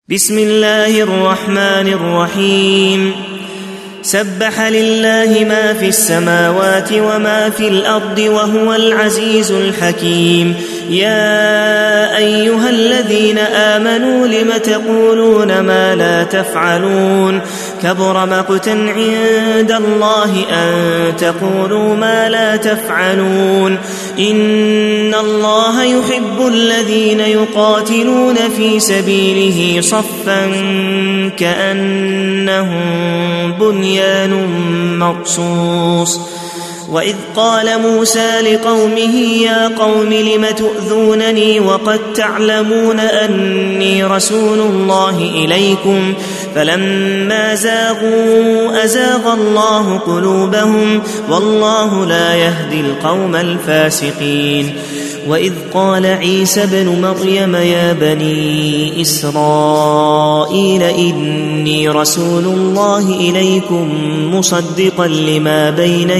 بسم الله الرحمن الرحيم سبح لله ما في السماوات وما في الأرض وهو العزيز الحكيم يا أيها الذين آمنوا لم تقولون ما لا تفعلون كبر مقتا عند الله أن تقولوا ما لا تفعلون إن الله يحب الذين يقاتلون في سبيله صفا كأنهم بنيان مرصوص وإذ قال موسى لقومه يا قوم لم تؤذونني وقد تعلمون أني رسول الله إليكم فلما زاغوا أزاغ الله قلوبهم والله لا يهدي القوم الفاسقين وإذ قال عيسى بن مريم يا بني إسرائيل إني رسول الله إليكم مصدقا لما بين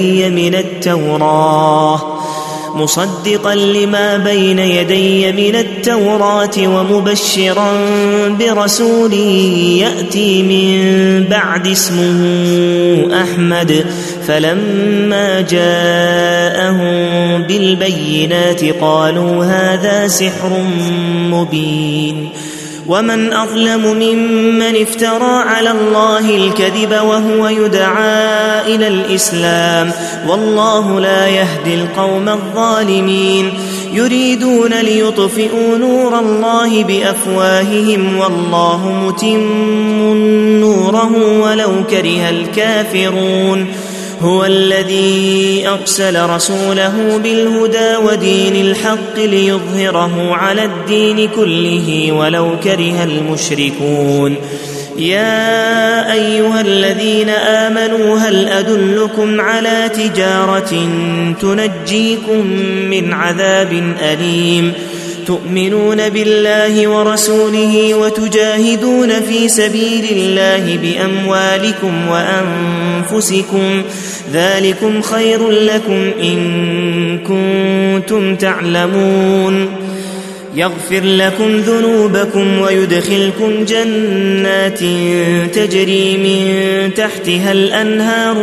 يدي من التوراة ومبشرا برسول يأتي من بعد اسمه أحمد فلما جاءهم بالبينات قالوا هذا سحر مبين ومن أظلم ممن افترى على الله الكذب وهو يدعى إلى الإسلام والله لا يهدي القوم الظالمين يريدون ليطفئوا نور الله بأفواههم والله متم نوره ولو كره الكافرون هو الذي أرسل رسوله بالهدى ودين الحق ليظهره على الدين كله ولو كره المشركون يا أيها الذين آمنوا هل أدلكم على تجارة تنجيكم من عذاب أليم تؤمنون بالله ورسوله وتجاهدون في سبيل الله بأموالكم وأنفسكم ذلكم خير لكم إن كنتم تعلمون يغفر لكم ذنوبكم ويدخلكم جنات تجري من تحتها الأنهار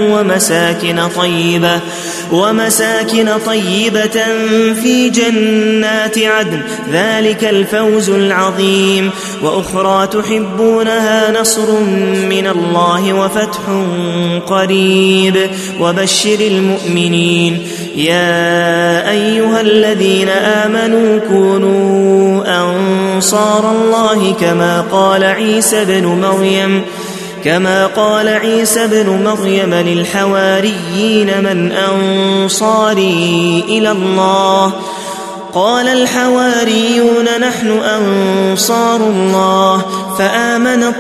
ومساكن طيبة في جنات عدن ذلك الفوز العظيم وأخرى تحبونها نصر من الله وفتح قريب وبشر المؤمنين يا أيها الذين آمنوا كونوا أنصار الله كما قال عيسى بن مريم للحواريين من أنصاري إلى الله قال الحواريون نحن أنصار الله فآمنت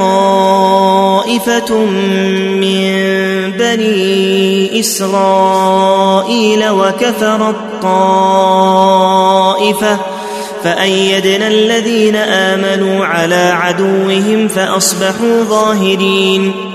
طائفة من بني إسرائيل وكفرت طائفة فأيدنا الذين آمنوا على عدوهم فأصبحوا ظاهرين